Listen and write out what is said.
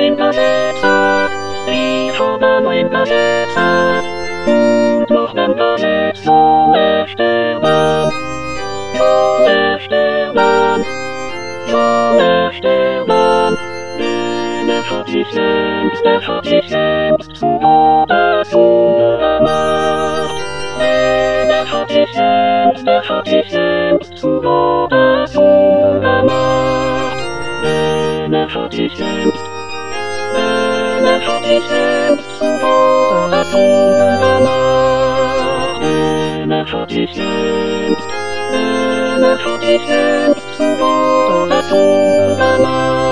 ein Besitzer, ich habe ein Besitzer. Und noch wenn Besitz soll er sterben, soll er sterben, soll er sterben. Denn er hat sich selbst zu Todessunde gemacht. Denn er hat sich selbst zu Todessunde gemacht. Denn er hat sich selbst zu Todessunde gemacht. Denn er hat sich selbst zu Todessunde gemacht.